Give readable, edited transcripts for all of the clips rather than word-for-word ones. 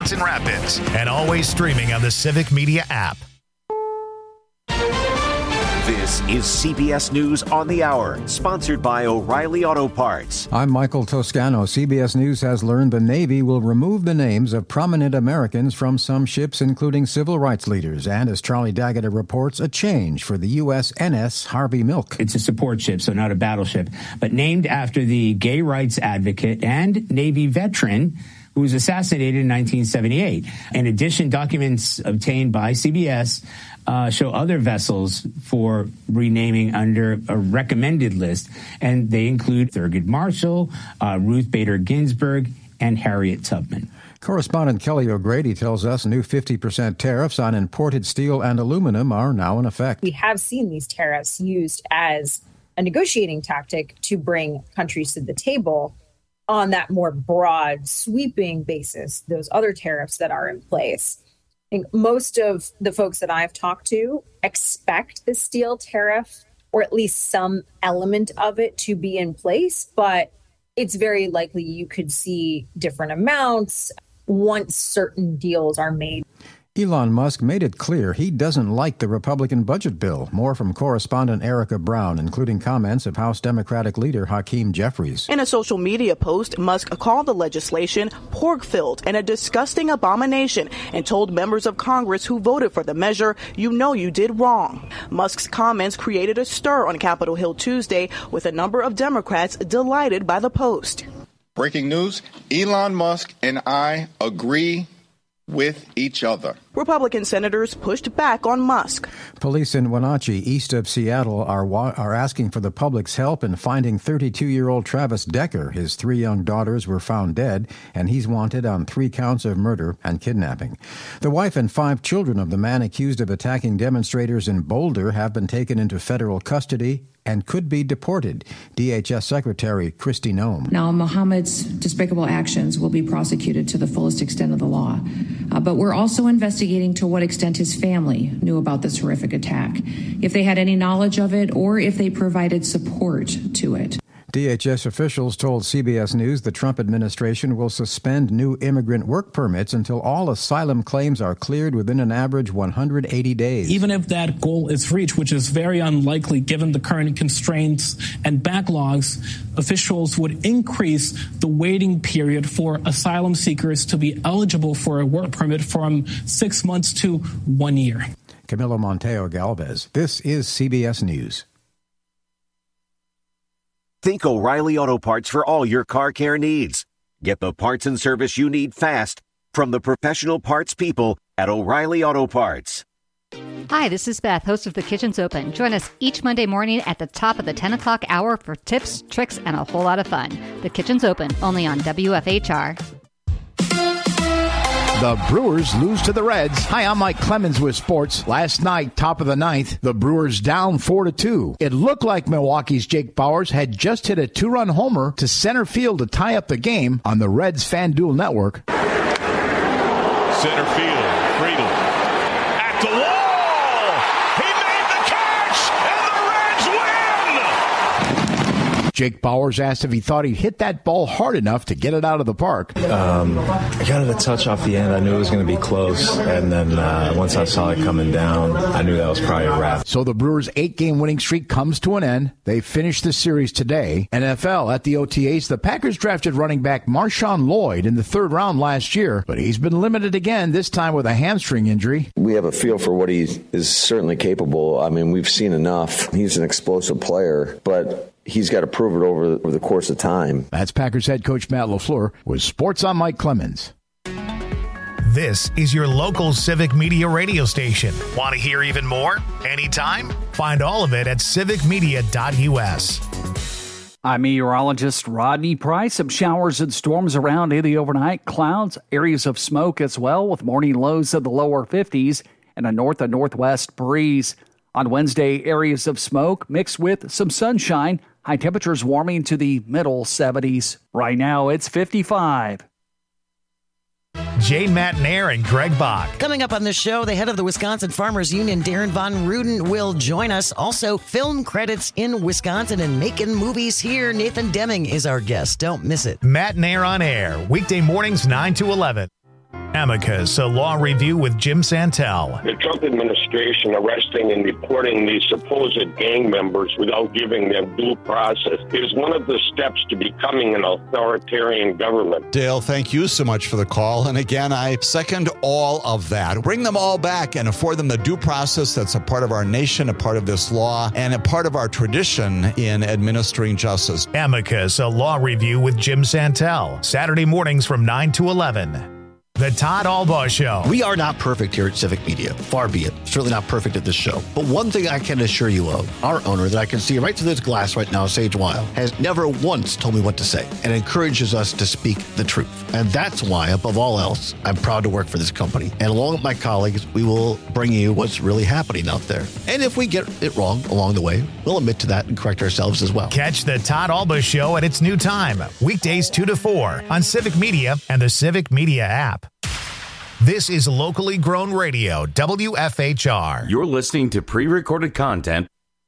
Cedar Rapids, and always streaming on the Civic Media app. This is CBS News on the Hour, sponsored by O'Reilly Auto Parts. I'm Michael Toscano. CBS News has learned the Navy will remove the names of prominent Americans from some ships, including civil rights leaders. And as Charlie Daggett reports, a change for the USNS Harvey Milk. It's a support ship, so not a battleship, but named after the gay rights advocate and Navy veteran who was assassinated in 1978. In addition, documents obtained by CBS show other vessels for renaming under a recommended list, and they include Thurgood Marshall, Ruth Bader Ginsburg, and Harriet Tubman. Correspondent Kelly O'Grady tells us new 50% tariffs on imported steel and aluminum are now in effect. We have seen these tariffs used as a negotiating tactic to bring countries to the table on that more broad, sweeping basis, those other tariffs that are in place. I think most of the folks that I've talked to expect the steel tariff, or at least some element of it, to be in place, but it's very likely you could see different amounts once certain deals are made. Elon Musk made it clear he doesn't like the Republican budget bill. More from correspondent Erica Brown, including comments of House Democratic leader Hakeem Jeffries. In a social media post, Musk called the legislation pork-filled and a disgusting abomination and told members of Congress who voted for the measure, "You know you did wrong." Musk's comments created a stir on Capitol Hill Tuesday, with a number of Democrats delighted by the post. Breaking news, Elon Musk and I agree with each other. Republican senators pushed back on Musk. Police in Wenatchee, east of Seattle, are asking for the public's help in finding 32-year-old Travis Decker. His 3 young daughters were found dead, and he's wanted on 3 counts of murder and kidnapping. The wife and 5 children of the man accused of attacking demonstrators in Boulder have been taken into federal custody and could be deported. DHS Secretary Kristi Noem. Now, Mohammed's despicable actions will be prosecuted to the fullest extent of the law. But we're also investigating to what extent his family knew about this horrific attack, if they had any knowledge of it, or if they provided support to it. DHS officials told CBS News the Trump administration will suspend new immigrant work permits until all asylum claims are cleared within an average 180 days. Even if that goal is reached, which is very unlikely given the current constraints and backlogs, officials would increase the waiting period for asylum seekers to be eligible for a work permit from 6 months to 1 year. Camilo Monteo Galvez. This is CBS News. Think O'Reilly Auto Parts for all your car care needs. Get the parts and service you need fast from the professional parts people at O'Reilly Auto Parts. Hi, this is Beth, host of The Kitchen's Open. Join us each Monday morning at the top of the 10 o'clock hour for tips, tricks, and a whole lot of fun. The Kitchen's Open, only on WFHR. The Brewers lose to the Reds. Hi, I'm Mike Clemens with sports. Last night, top of the 9th, the Brewers down 4-2. It looked like Milwaukee's Jake Bauers had just hit a 2-run homer to center field to tie up the game on the Reds FanDuel network. Center field, Friedel at the wall. Jake Bauers asked if he thought he'd hit that ball hard enough to get it out of the park. I got it a touch off the end. I knew it was going to be close. And then once I saw it coming down, I knew that was probably a wrap. So the Brewers' 8-game winning streak comes to an end. They finished the series today. NFL at the OTAs, the Packers drafted running back Marshawn Lloyd in the 3rd round last year, but he's been limited again, this time with a hamstring injury. We have a feel for what he is certainly capable. I mean, we've seen enough. He's an explosive player, but he's got to prove it over the course of time. That's Packers head coach Matt LaFleur with Sports on Mike Clemens. This is your local Civic Media radio station. Want to hear even more? Anytime? Find all of it at civicmedia.us. I'm meteorologist Rodney Price. Some showers and storms around in the overnight. Clouds, areas of smoke as well, with morning lows in the lower 50s and a north and northwest breeze. On Wednesday, areas of smoke mixed with some sunshine. High temperatures warming to the middle 70s. Right now, it's 55. Jane Matnair and Greg Bach. Coming up on the show, the head of the Wisconsin Farmers Union, Darren Von Ruden, will join us. Also, film credits in Wisconsin and making movies here. Nathan Deming is our guest. Don't miss it. Matnair on air, weekday mornings 9 to 11. Amicus, a law review with Jim Santel. The Trump administration arresting and deporting these supposed gang members without giving them due process is one of the steps to becoming an authoritarian government. Dale, thank you so much for the call. And again, I second all of that. Bring them all back and afford them the due process that's a part of our nation, a part of this law, and a part of our tradition in administering justice. Amicus, a law review with Jim Santel. Saturday mornings from 9 to 11. The Todd Albaugh Show. We are not perfect here at Civic Media. Far be it. Certainly not perfect at this show. But one thing I can assure you of, our owner that I can see right through this glass right now, Sage Weil, has never once told me what to say and encourages us to speak the truth. And that's why, above all else, I'm proud to work for this company. And along with my colleagues, we will bring you what's really happening out there. And if we get it wrong along the way, we'll admit to that and correct ourselves as well. Catch the Todd Albaugh Show at its new time, weekdays 2 to 4 on Civic Media and the Civic Media app. This is locally grown radio, WFHR. You're listening to pre-recorded content.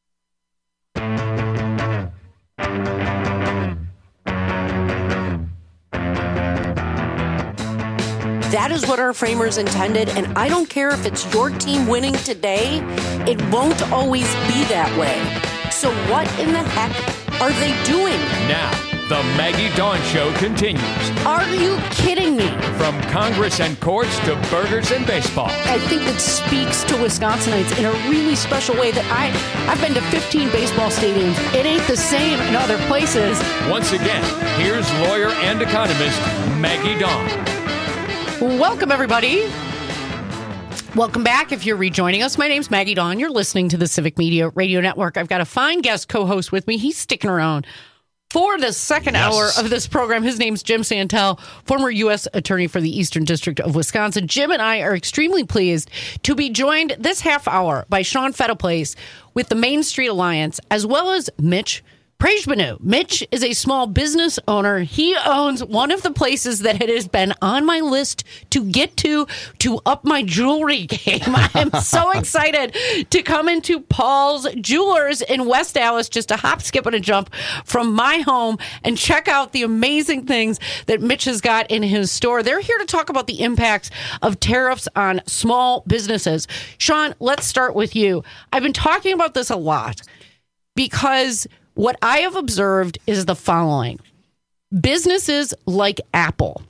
That is what our framers intended, and I don't care if it's your team winning today, it won't always be that way. So what in the heck are they doing? Now, the Maggie Dawn Show continues. Are you kidding me? From Congress and courts to burgers and baseball. I think it speaks to Wisconsinites in a really special way that I've been to 15 baseball stadiums. It ain't the same in other places. Once again, here's lawyer and economist Maggie Dawn. Welcome, everybody. Welcome back. If you're rejoining us, my name's Maggie Dawn. You're listening to the Civic Media Radio Network. I've got a fine guest co-host with me. He's sticking around for the second hour of this program. His name's Jim Santel, former U.S. Attorney for the Eastern District of Wisconsin. Jim and I are extremely pleased to be joined this half hour by Sean Fetteplace with the Main Street Alliance, as well as Mitch Prejbanu. Mitch is a small business owner. He owns one of the places that it has been on my list to get to up my jewelry game. I'm so excited to come into Paul's Jewelers in West Allis, just a hop, skip, and a jump from my home, and check out the amazing things that Mitch has got in his store. They're here to talk about the impacts of tariffs on small businesses. Sean, let's start with you. I've been talking about this a lot because what I have observed is the following. Businesses like Apple,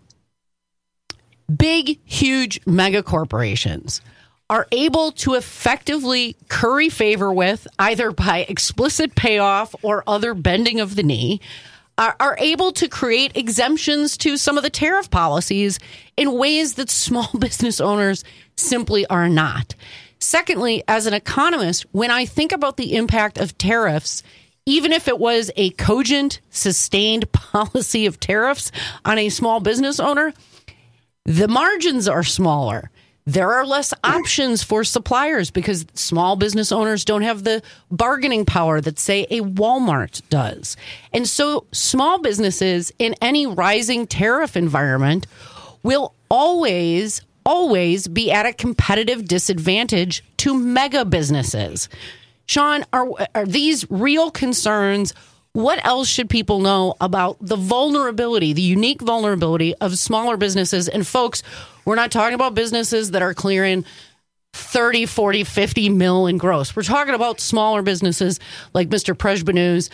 big, huge mega corporations, are able to effectively curry favor with, either by explicit payoff or other bending of the knee, are able to create exemptions to some of the tariff policies in ways that small business owners simply are not. Secondly, as an economist, when I think about the impact of tariffs, even if it was a cogent, sustained policy of tariffs on a small business owner, the margins are smaller. There are less options for suppliers because small business owners don't have the bargaining power that, say, a Walmart does. And so small businesses in any rising tariff environment will always be at a competitive disadvantage to mega businesses. Sean, are these real concerns? What else should people know about the vulnerability, the unique vulnerability of smaller businesses? And folks, we're not talking about businesses that are clearing 30, 40, 50 mil in gross. We're talking about smaller businesses like Mr. Prejbanu's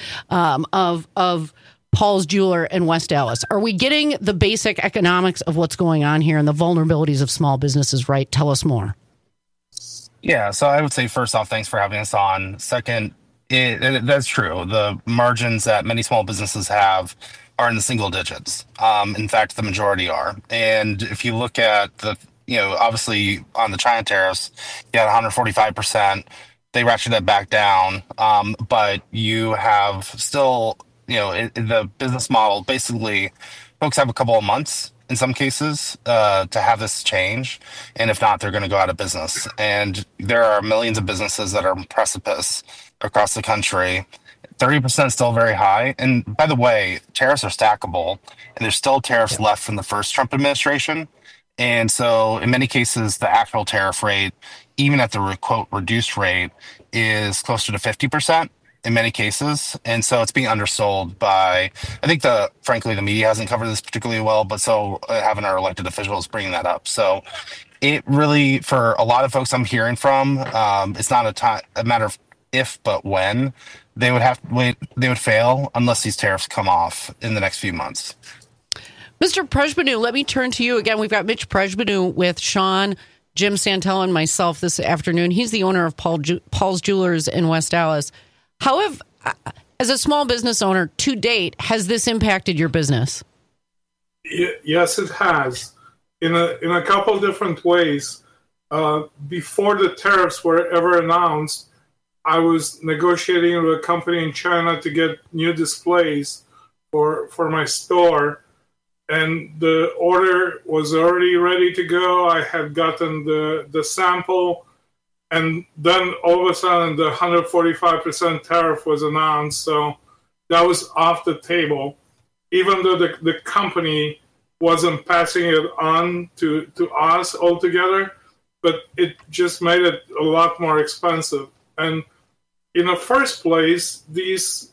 of Paul's Jeweler in West Allis. Are we getting the basic economics of what's going on here and the vulnerabilities of small businesses right? Tell us more. Yeah, so I would say, first off, thanks for having us on. Second, that's true. The margins that many small businesses have are in the single digits. In fact, the majority are. And if you look at obviously on the China tariffs, you had 145%. They ratcheted that back down. But you have still, in the business model, basically, folks have a couple of months in some cases to have this change. And if not, they're going to go out of business. And there are millions of businesses that are on precipice across the country. 30% is still very high. And by the way, tariffs are stackable, and there's still tariffs left from the first Trump administration. And so in many cases, the actual tariff rate, even at the quote reduced rate, is closer to 50%. in many cases. And so it's being undersold by, I think frankly, the media hasn't covered this particularly well, but so having our elected officials bringing that up. So it really, for a lot of folks I'm hearing from, it's not a matter of if, but when they would fail unless these tariffs come off in the next few months. Mr. Prejbanu, let me turn to you again. We've got Mitch Prejbanu with Sean, Jim Santel, and myself this afternoon. He's the owner of Paul's Jewelers in West Dallas. However, as a small business owner, to date, has this impacted your business? Yes, it has. In a couple different ways. Before the tariffs were ever announced, I was negotiating with a company in China to get new displays for my store. And the order was already ready to go. I had gotten the sample, and then all of a sudden the 145% tariff was announced. So that was off the table, even though the company wasn't passing it on to us altogether, but it just made it a lot more expensive. And in the first place, these,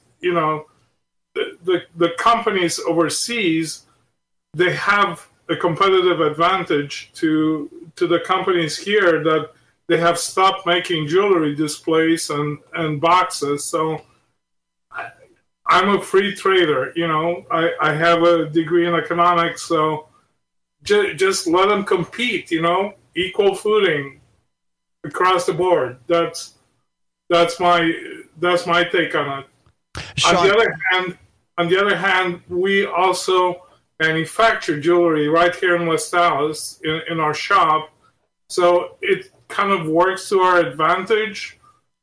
the companies overseas, they have a competitive advantage to the companies here that they have stopped making jewelry displays and boxes. So I'm a free trader, I have a degree in economics, so just let them compete, equal footing across the board. That's my take on it. Sean. On the other hand, we also manufacture jewelry right here in West Dallas in our shop, so it kind of works to our advantage,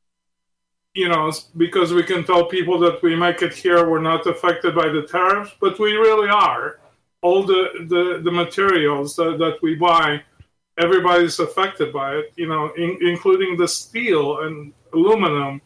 because we can tell people that we make it here, we're not affected by the tariffs, but we really are. All the materials that we buy, everybody's affected by it, including the steel and aluminum.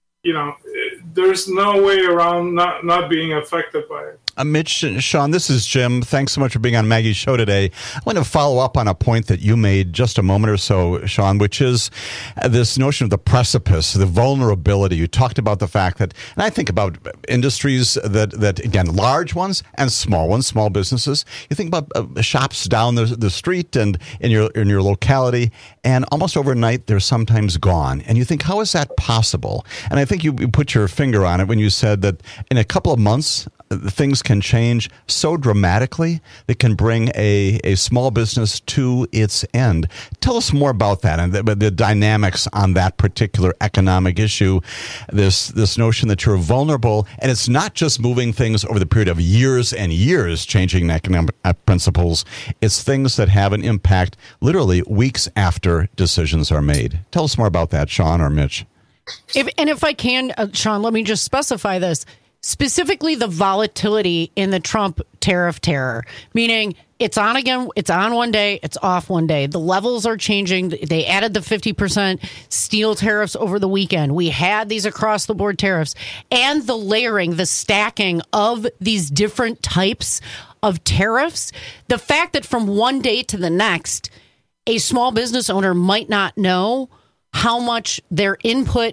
There's no way around not being affected by it. Mitch, Sean, this is Jim. Thanks so much for being on Maggie's show today. I want to follow up on a point that you made just a moment or so, Sean, which is this notion of the precipice, the vulnerability. You talked about the fact that, and I think about industries that again, large ones and small ones, small businesses. You think about shops down the street and in your locality, and almost overnight they're sometimes gone. And you think, how is that possible? And I think you put your finger on it when you said that in a couple of months, things can change so dramatically that can bring a small business to its end. Tell us more about that and the dynamics on that particular economic issue, this notion that you're vulnerable, and it's not just moving things over the period of years and years, changing economic principles. It's things that have an impact literally weeks after decisions are made. Tell us more about that, Sean or Mitch. If I can, Sean, let me just specify this. Specifically, the volatility in the Trump tariff terror, meaning it's on again, it's on one day, it's off one day. The levels are changing. They added the 50% steel tariffs over the weekend. We had these across the board tariffs, and the layering, the stacking of these different types of tariffs. The fact that from one day to the next, a small business owner might not know how much their inputs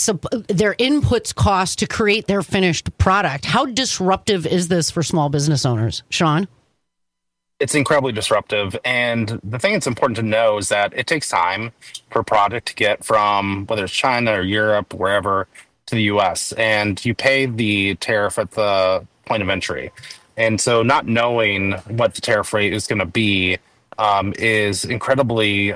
cost to create their finished product. How disruptive is this for small business owners? Sean? It's incredibly disruptive. And the thing that's important to know is that it takes time for a product to get from, whether it's China or Europe, wherever, to the U.S. And you pay the tariff at the point of entry. And so not knowing what the tariff rate is going to be is incredibly,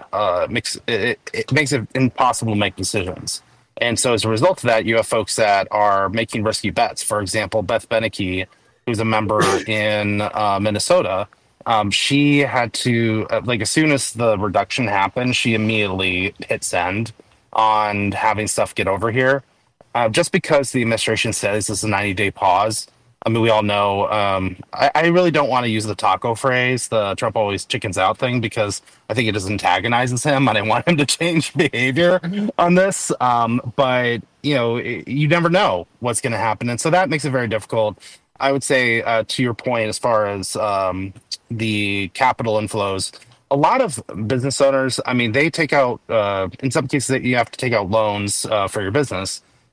it makes it impossible to make decisions. And so as a result of that, you have folks that are making risky bets. For example, Beth Beneke, who's a member in Minnesota, she had to, as soon as the reduction happened, she immediately hit send on having stuff get over here. Just because the administration says this is a 90-day pause. I mean, we all know, I really don't want to use the taco phrase, the Trump always chickens out thing, because I think it just antagonizes him. I didn't want him to change behavior on this. But, you never know what's going to happen. And so that makes it very difficult. I would say, to your point, as far as the capital inflows, a lot of business owners, I mean, they take out, in some cases, you have to take out loans for your business.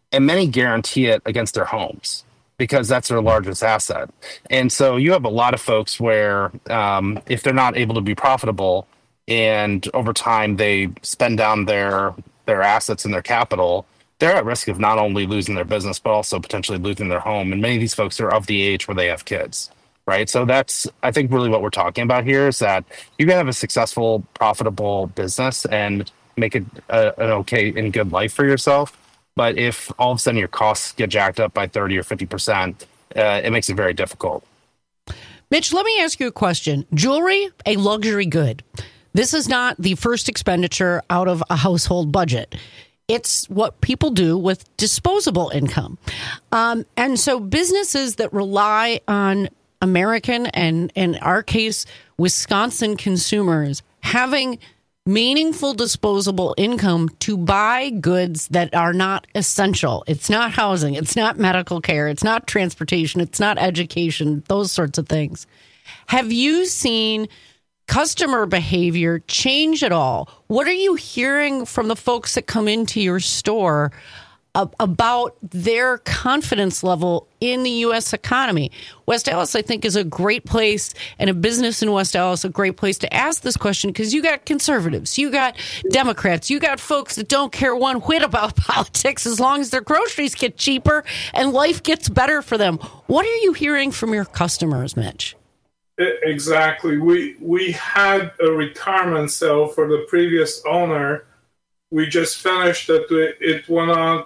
and many guarantee it against their homes because that's their largest asset. And so you have a lot of folks where if they're not able to be profitable and over time they spend down their assets and their capital, they're at risk of not only losing their business, but also potentially losing their home. And many of these folks are of the age where they have kids, right? So that's, I think, really what we're talking about here is that you can have a successful, profitable business and make it an okay and good life for yourself. But if all of a sudden your costs get jacked up by 30 or 50%, it makes it very difficult. Mitch, let me ask you a question. Jewelry, a luxury good. This is not the first expenditure out of a household budget. It's what people do with disposable income. And so businesses that rely on American and, in our case, Wisconsin consumers having meaningful disposable income to buy goods that are not essential. It's not housing. It's not medical care. It's not transportation. It's not education, those sorts of things. Have you seen customer behavior change at all? What are you hearing from the folks that come into your store about their confidence level in the U.S. economy? West Allis, I think, is a great place, and a business in West Allis, a great place to ask this question, because you got conservatives, you got Democrats, you got folks that don't care one whit about politics as long as their groceries get cheaper and life gets better for them. What are you hearing from your customers, Mitch? Exactly. We had a retirement sale for the previous owner. We just finished it. It went on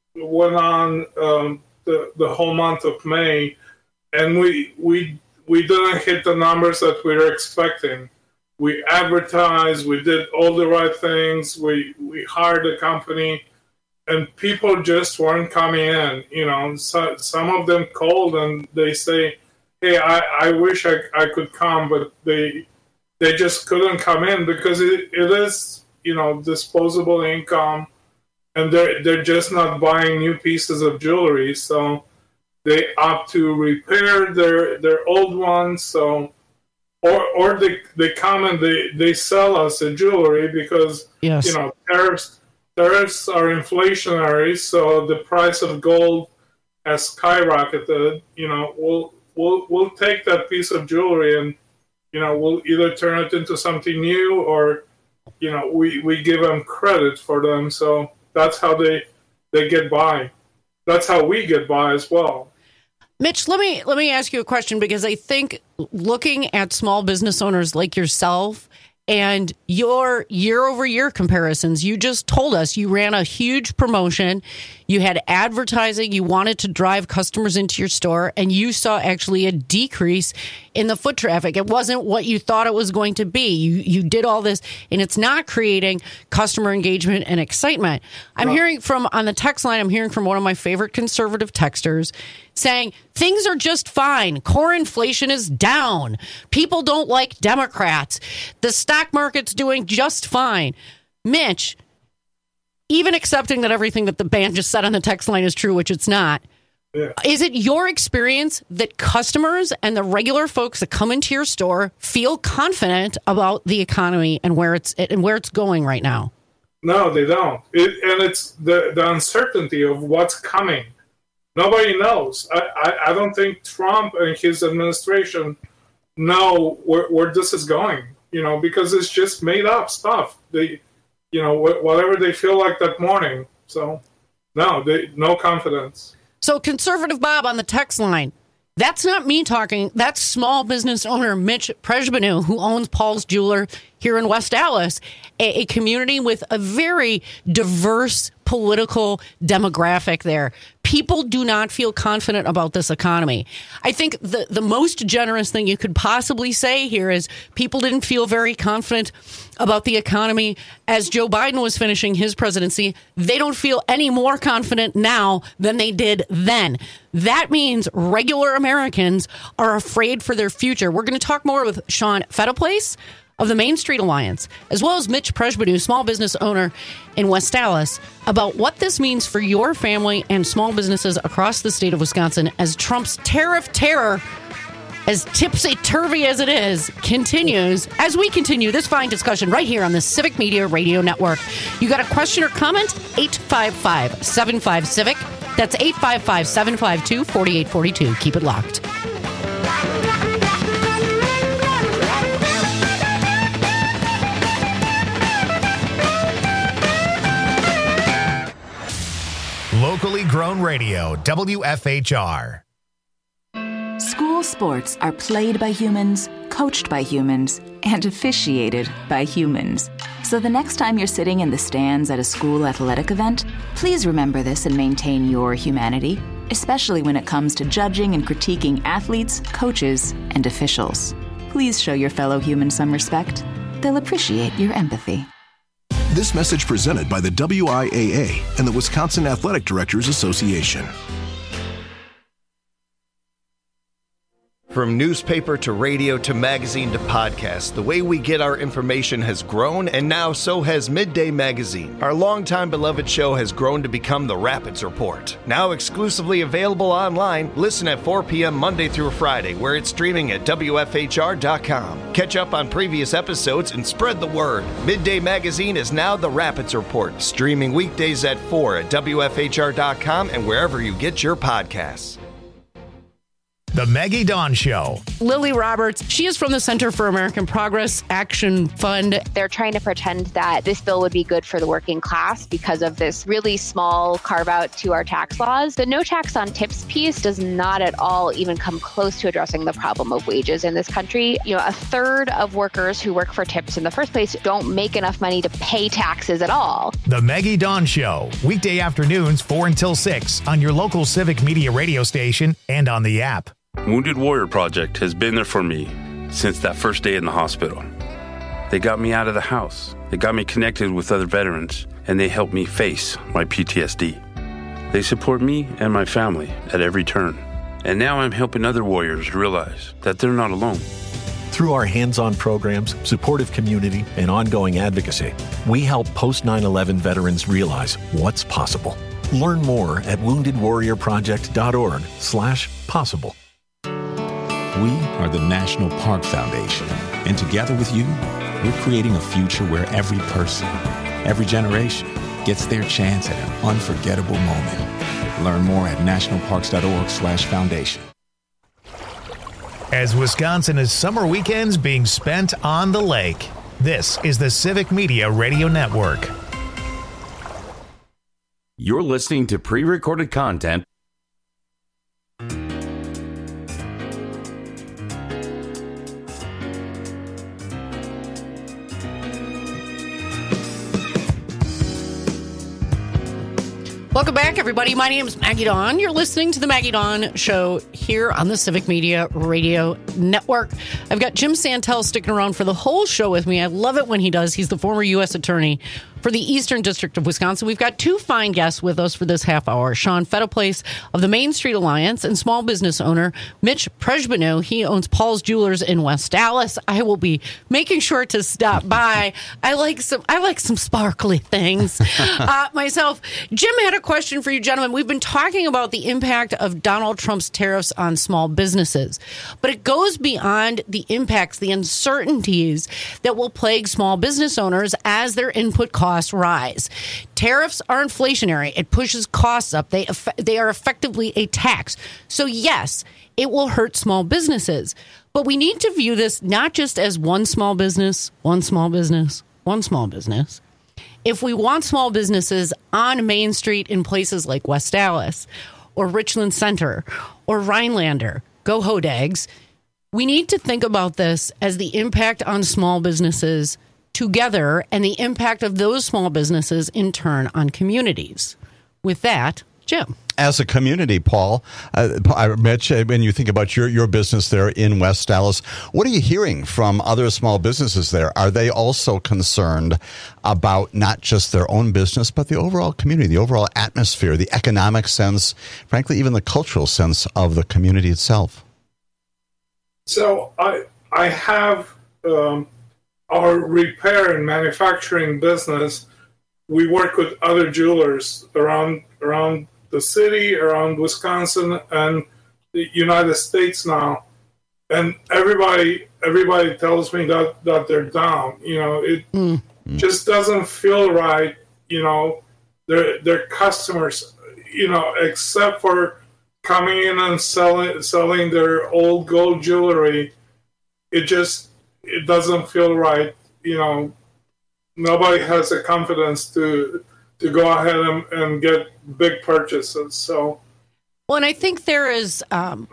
the whole month of May, and we didn't hit the numbers that we were expecting. We advertised, we did all the right things, we hired a company, and people just weren't coming in. You know, so, some of them called and they say, "Hey, I wish I could come," but they just couldn't come in because it is, you know, disposable income, and they're just not buying new pieces of jewelry, so they opt to repair their old ones. So, or they come and they sell us the jewelry because yes, you know, tariffs are inflationary, so the price of gold has skyrocketed. You know, we'll take that piece of jewelry and, you know, we'll either turn it into something new or, you know, we give them credit for them. So that's how they get by. That's how we get by as well. Mitch, let me ask you a question, because I think looking at small business owners like yourself and your year-over-year comparisons, you just told us you ran a huge promotion, you had advertising, you wanted to drive customers into your store, and you saw actually a decrease in the foot traffic. It wasn't what you thought it was going to be. You did all this, and it's not creating customer engagement and excitement. I'm hearing from, on the text line, I'm hearing from one of my favorite conservative texters saying things are just fine. Core inflation is down. People don't like Democrats. The stock market's doing just fine. Mitch, even accepting that everything that the band just said on the text line is true, which it's not, is it your experience that customers and the regular folks that come into your store feel confident about the economy and where it's going right now? No, they don't. And it's the uncertainty of what's coming. Nobody knows. I don't think Trump and his administration know where this is going, you know, because it's just made up stuff. They, you know, whatever they feel like that morning. So, no confidence. So, Conservative Bob on the text line, that's not me talking. That's small business owner Mitch Prejbanu, who owns Paul's Jeweler here in West Allis, a community with a very diverse political demographic there. People do not feel confident about this economy. I think the most generous thing you could possibly say here is people didn't feel very confident about the economy as Joe Biden was finishing his presidency. They don't feel any more confident now than they did then. That means regular Americans are afraid for their future. We're going to talk more with Sean Fettiplace of the Main Street Alliance, as well as Mitch Prejbanu, small business owner in West Allis, about what this means for your family and small businesses across the state of Wisconsin as Trump's tariff terror as tipsy-turvy as it is, continues as we continue this fine discussion right here on the Civic Media Radio Network. You got a question or comment? 855-75-CIVIC. That's 855-752-4842. Keep it locked. Locally grown radio, WFHR. School sports are played by humans, coached by humans, and officiated by humans. So the next time you're sitting in the stands at a school athletic event, please remember this and maintain your humanity, especially when it comes to judging and critiquing athletes, coaches, and officials. Please show your fellow humans some respect. They'll appreciate your empathy. This message presented by the WIAA and the Wisconsin Athletic Directors Association. From newspaper to radio to magazine to podcast, the way we get our information has grown, and now so has Midday Magazine. Our longtime beloved show has grown to become the Rapids Report. Now exclusively available online, listen at 4 p.m. Monday through Friday, where it's streaming at WFHR.com. Catch up on previous episodes and spread the word. Midday Magazine is now the Rapids Report, streaming weekdays at 4 at WFHR.com and wherever you get your podcasts. The Maggie Dawn Show. Lily Roberts, she is from the Center for American Progress Action Fund. They're trying to pretend that this bill would be good for the working class because of this really small carve out to our tax laws. The no tax on tips piece does not at all even come close to addressing the problem of wages in this country. You know, a third of workers who work for tips in the first place don't make enough money to pay taxes at all. The Maggie Dawn Show, weekday afternoons 4 until 6 on your local Civic Media radio station and on the app. Wounded Warrior Project has been there for me since that first day in the hospital. They got me out of the house. They got me connected with other veterans, and they helped me face my PTSD. They support me and my family at every turn. And now I'm helping other warriors realize that they're not alone. Through our hands-on programs, supportive community, and ongoing advocacy, we help post-9/11 veterans realize what's possible. Learn more at woundedwarriorproject.org/possible. We are the National Park Foundation, and together with you, we're creating a future where every person, every generation, gets their chance at an unforgettable moment. Learn more at nationalparks.org/foundation. As Wisconsin is summer weekends being spent on the lake, this is the Civic Media Radio Network. You're listening to pre-recorded content. Welcome back, everybody. My name is Maggie Dawn. You're listening to the Maggie Dawn Show here on the Civic Media Radio Network. I've got Jim Santel sticking around for the whole show with me. I love it when he does. He's the former U.S. Attorney for the Eastern District of Wisconsin. We've got two fine guests with us for this half hour. Sean Fetteplace of the Main Street Alliance and small business owner Mitch Prejbanu. He owns Paul's Jewelers in West Dallas. I will be making sure to stop by. I like some sparkly things myself. Jim had a question for you gentlemen. We've been talking about the impact of Donald Trump's tariffs on small businesses, but it goes beyond the impacts, the uncertainties that will plague small business owners as their input costs rise. Tariffs are inflationary. It pushes costs up. They are effectively a tax. So yes, it will hurt small businesses, but we need to view this not just as one small business, one small business, one small business. If we want small businesses on Main Street in places like West Dallas or Richland Center or Rhinelander, go Hodags, we need to think about this as the impact on small businesses together and the impact of those small businesses in turn on communities. With that, Jim. As a community, Paul, Mitch, when you think about your business there in West Dallas, what are you hearing from other small businesses there? Are they also concerned about not just their own business, but the overall community, the overall atmosphere, the economic sense, frankly, even the cultural sense of the community itself? So I have our repair and manufacturing business. We work with other jewelers around the city, around Wisconsin and the United States now. and everybody tells me that they're down. It just doesn't feel right. Their customers, except for coming in and selling their old gold jewelry, it doesn't feel right. Nobody has the confidence to go ahead and get big purchases. So, well, and I think there is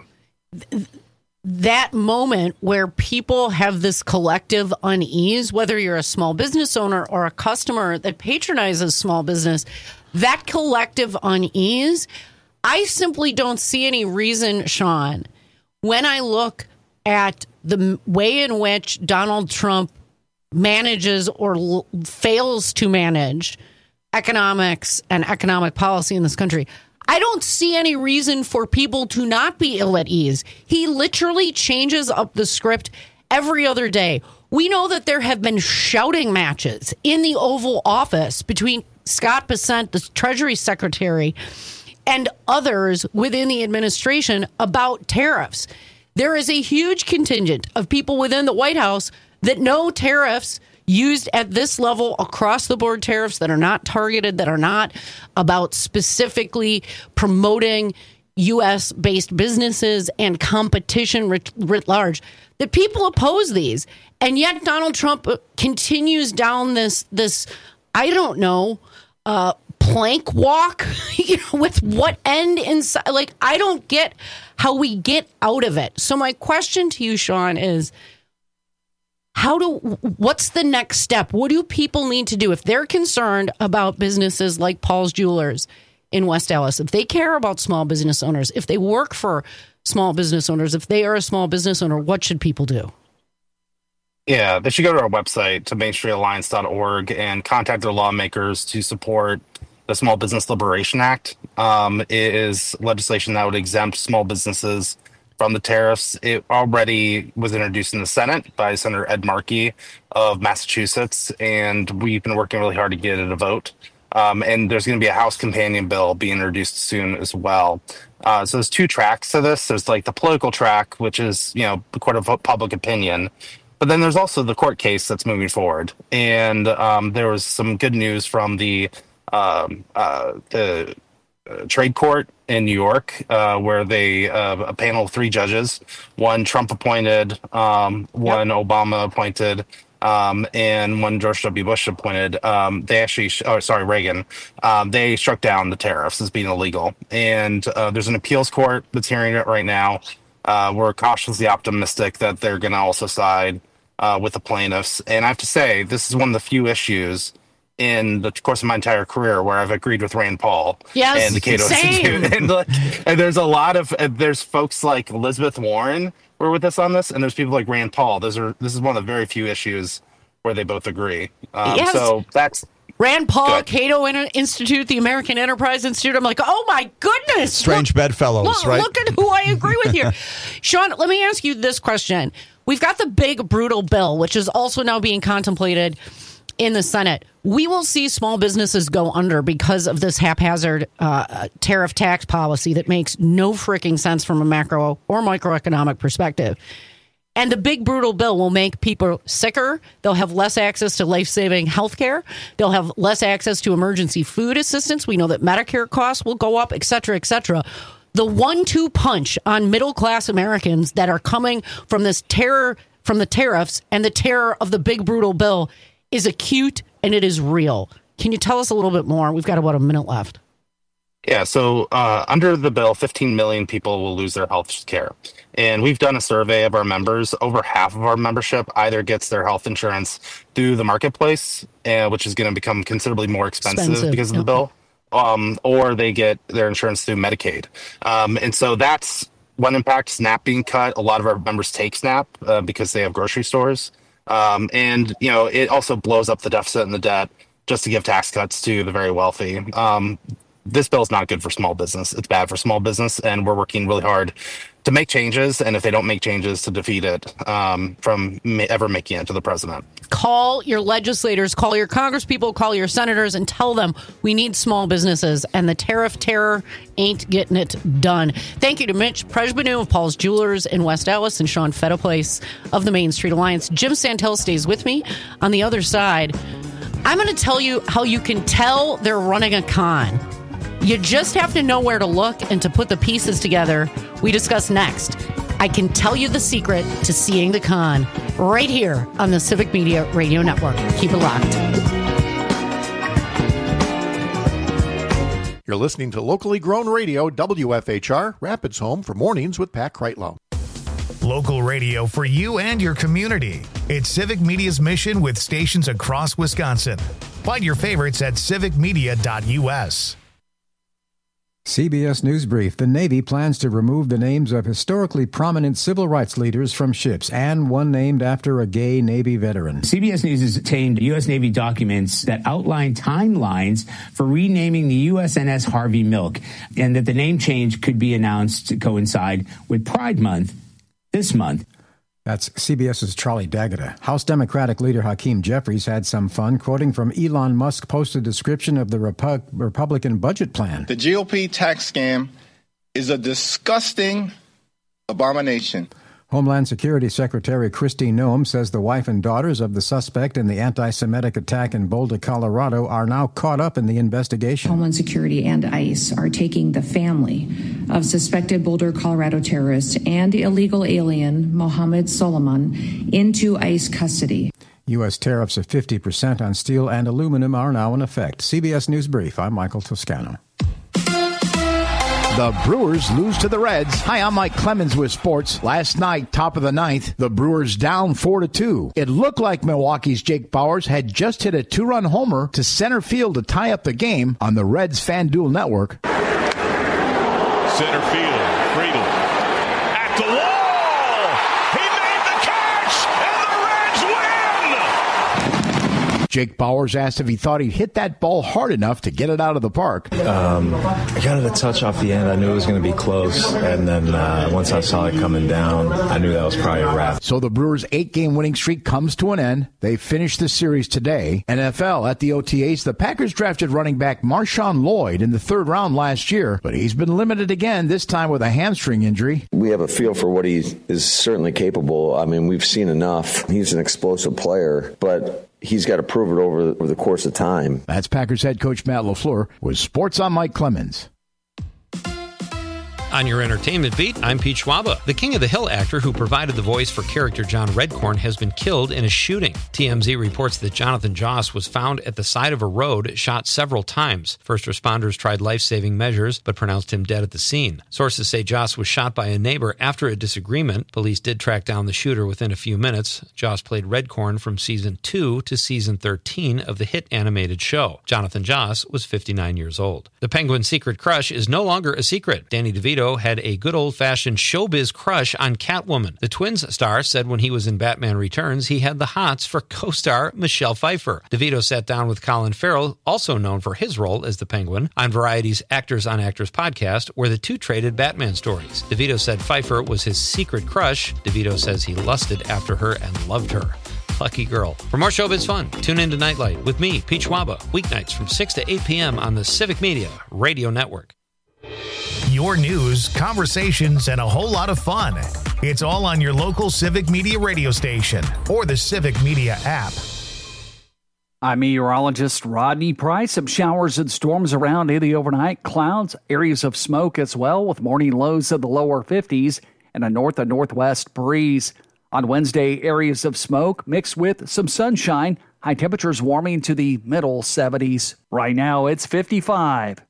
that moment where people have this collective unease, whether you're a small business owner or a customer that patronizes small business, that collective unease, I simply don't see any reason, Sean, when I look at the way in which Donald Trump manages or fails to manage economics and economic policy in this country. I don't see any reason for people to not be ill at ease. He literally changes up the script every other day. We know that there have been shouting matches in the Oval Office between Scott Bessent, the Treasury Secretary, and others within the administration about tariffs. There is a huge contingent of people within the White House that know tariffs used at this level, across the board tariffs that are not targeted, that are not about specifically promoting U.S. based businesses and competition writ large, that people oppose these. And yet Donald Trump continues down this I don't know, plank walk, with what end inside? Like, I don't get how we get out of it. So my question to you, Sean, is what's the next step? What do people need to do if they're concerned about businesses like Paul's Jewelers in West Allis, if they care about small business owners, if they work for small business owners, if they are a small business owner, what should people do? Yeah, they should go to our website, to mainstreetalliance.org, and contact their lawmakers to support the Small Business Liberation Act. It is legislation that would exempt small businesses from the tariffs. It already was introduced in the Senate by Senator Ed Markey of Massachusetts, and we've been working really hard to get it a vote. And there's going to be a House companion bill being introduced soon as well. So there's two tracks to this. There's like the political track, which is, the court of public opinion. But then there's also the court case that's moving forward. And there was some good news from the trade court in New York, where a panel of 3 judges, one Trump appointed, one Obama appointed, and one George W. Bush appointed, Reagan, they struck down the tariffs as being illegal. And there's an appeals court that's hearing it right now. We're cautiously optimistic that they're going to also side with the plaintiffs. And I have to say, this is one of the few issues in the course of my entire career where I've agreed with Rand Paul and the Cato Institute. And there's a lot of, there's folks like Elizabeth Warren who are with us on this, and there's people like Rand Paul. This is one of the very few issues where they both agree. So that's Rand Paul, Cato Institute, the American Enterprise Institute. I'm like, oh my goodness. Strange bedfellows, right? Look at who I agree with here. Sean, let me ask you this question. We've got the big, brutal bill, which is also now being contemplated in the Senate. We will see small businesses go under because of this haphazard tariff tax policy that makes no freaking sense from a macro or microeconomic perspective. And the big, brutal bill will make people sicker. They'll have less access to life-saving health care. They'll have less access to emergency food assistance. We know that Medicare costs will go up, et cetera, et cetera. The 1-2 punch on middle-class Americans that are coming from this terror, from the tariffs and the terror of the big, brutal bill is acute and it is real. Can you tell us a little bit more? We've got about a minute left. Yeah, so under the bill, 15 million people will lose their health care. And we've done a survey of our members. Over half of our membership either gets their health insurance through the marketplace, which is going to become considerably more expensive because of the bill, or they get their insurance through Medicaid. And so that's one impact. SNAP being cut. A lot of our members take SNAP because they have grocery stores. And, it also blows up the deficit and the debt just to give tax cuts to the very wealthy. This bill is not good for small business. It's bad for small business, and we're working really hard to make changes, and if they don't make changes, to defeat it from ever making it to the president. Call your legislators, call your congresspeople, call your senators, and tell them we need small businesses, and the tariff terror ain't getting it done. Thank you to Mitch Prejbanu of Paul's Jewelers in West Allis and Sean Fettoplace of the Main Street Alliance. Jim Santel stays with me on the other side. I'm going to tell you how you can tell they're running a con. You just have to know where to look and to put the pieces together. We discuss next. I can tell you the secret to seeing the con right here on the Civic Media Radio Network. Keep it locked. You're listening to locally grown radio, WFHR, Rapids Home for Mornings with Pat Kreitlow. Local radio for you and your community. It's Civic Media's mission with stations across Wisconsin. Find your favorites at civicmedia.us. CBS News Brief. The Navy plans to remove the names of historically prominent civil rights leaders from ships, and one named after a gay Navy veteran. CBS News has obtained U.S. Navy documents that outline timelines for renaming the USNS Harvey Milk, and that the name change could be announced to coincide with Pride Month this month. That's CBS's Charlie D'Agata. House Democratic leader Hakeem Jeffries had some fun, quoting from Elon Musk's posted description of the Republican budget plan. The GOP tax scam is a disgusting abomination. Homeland Security Secretary Kristi Noem says the wife and daughters of the suspect in the anti-Semitic attack in Boulder, Colorado, are now caught up in the investigation. Homeland Security and ICE are taking the family of suspected Boulder, Colorado terrorist and illegal alien Mohammed Solomon into ICE custody. U.S. tariffs of 50% on steel and aluminum are now in effect. CBS News Brief. I'm Michael Toscano. The Brewers lose to the Reds. Hi, I'm Mike Clemens with sports. Last night, top of the ninth, the Brewers down 4-2. It looked like Milwaukee's Jake Bauers had just hit a two-run homer to center field to tie up the game on the Reds FanDuel network. Center field, Friedel at the wall. He made the catch, and the Reds win. Jake Bauers asked if he thought he'd hit that ball hard enough to get it out of the park. I got it a touch off the end. I knew it was going to be close. And then once I saw it coming down, I knew that was probably a wrap. So the Brewers' 8-game winning streak comes to an end. They finish the series today. NFL at the OTAs, the Packers drafted running back Marshawn Lloyd in the third round last year, but he's been limited again, this time with a hamstring injury. We have a feel for what he is certainly capable. I mean, we've seen enough. He's an explosive player, but he's got to prove it over the course of time. That's Packers head coach Matt LaFleur with Sports on Mike Clemens. On your entertainment beat, I'm Pete Schwaba. The King of the Hill actor who provided the voice for character John Redcorn has been killed in a shooting. TMZ reports that Jonathan Joss was found at the side of a road, shot several times. First responders tried life-saving measures, but pronounced him dead at the scene. Sources say Joss was shot by a neighbor after a disagreement. Police did track down the shooter within a few minutes. Joss played Redcorn from Season 2 to Season 13 of the hit animated show. Jonathan Joss was 59 years old. The Penguin's secret crush is no longer a secret. Danny DeVito had a good old-fashioned showbiz crush on Catwoman. The Twins star said when he was in Batman Returns, he had the hots for co-star Michelle Pfeiffer. DeVito sat down with Colin Farrell, also known for his role as the Penguin, on Variety's Actors on Actors podcast, where the two traded Batman stories. DeVito said Pfeiffer was his secret crush. DeVito says he lusted after her and loved her. Lucky girl. For more showbiz fun, tune in to Nightlight with me, Pete Schwaba, weeknights from 6 to 8 p.m. on the Civic Media Radio Network. Your news, conversations, and a whole lot of fun. It's all on your local Civic Media radio station or the Civic Media app. I'm meteorologist Rodney Price. Some showers and storms around in the overnight. Clouds, areas of smoke as well, with morning lows of the lower 50s and a north and northwest breeze. On Wednesday, areas of smoke mixed with some sunshine. High temperatures warming to the middle 70s. Right now, it's 55.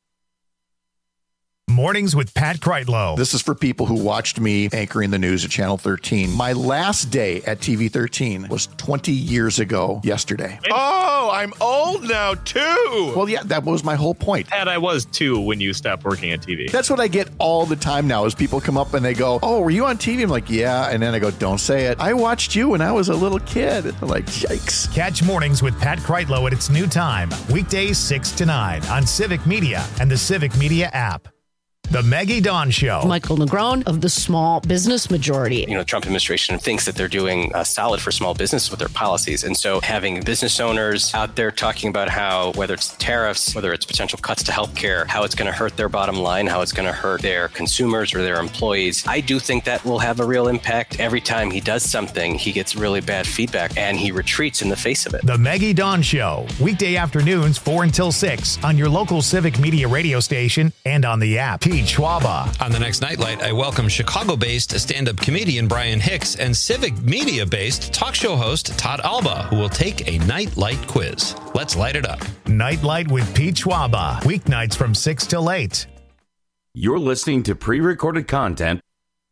Mornings with Pat Kreitlow. This is for people who watched me anchoring the news at Channel 13. My last day at TV 13 was 20 years ago yesterday. Oh, I'm old now, too. Well, yeah, that was my whole point. And I was, too, when you stopped working at TV. That's what I get all the time now is people come up and they go, oh, were you on TV? I'm like, yeah. And then I go, don't say it. I watched you when I was a little kid. I'm like, yikes. Catch Mornings with Pat Kreitlow at its new time, weekdays 6 to 9 on Civic Media and the Civic Media app. The Maggie Dawn Show. Michael Negron of the Small Business Majority. The Trump administration thinks that they're doing solid for small business with their policies. And so having business owners out there talking about how, whether it's tariffs, whether it's potential cuts to healthcare, how it's going to hurt their bottom line, how it's going to hurt their consumers or their employees, I do think that will have a real impact. Every time he does something, he gets really bad feedback and he retreats in the face of it. The Maggie Dawn Show. Weekday afternoons 4 until 6 on your local Civic Media radio station and on the app. Pete Schwaba. On the next Nightlight, I welcome Chicago-based stand-up comedian Brian Hicks and Civic Media-based talk show host Todd Alba, who will take a Nightlight quiz. Let's light it up. Nightlight with Pete Schwaba. Weeknights from 6 till 8. You're listening to pre-recorded content.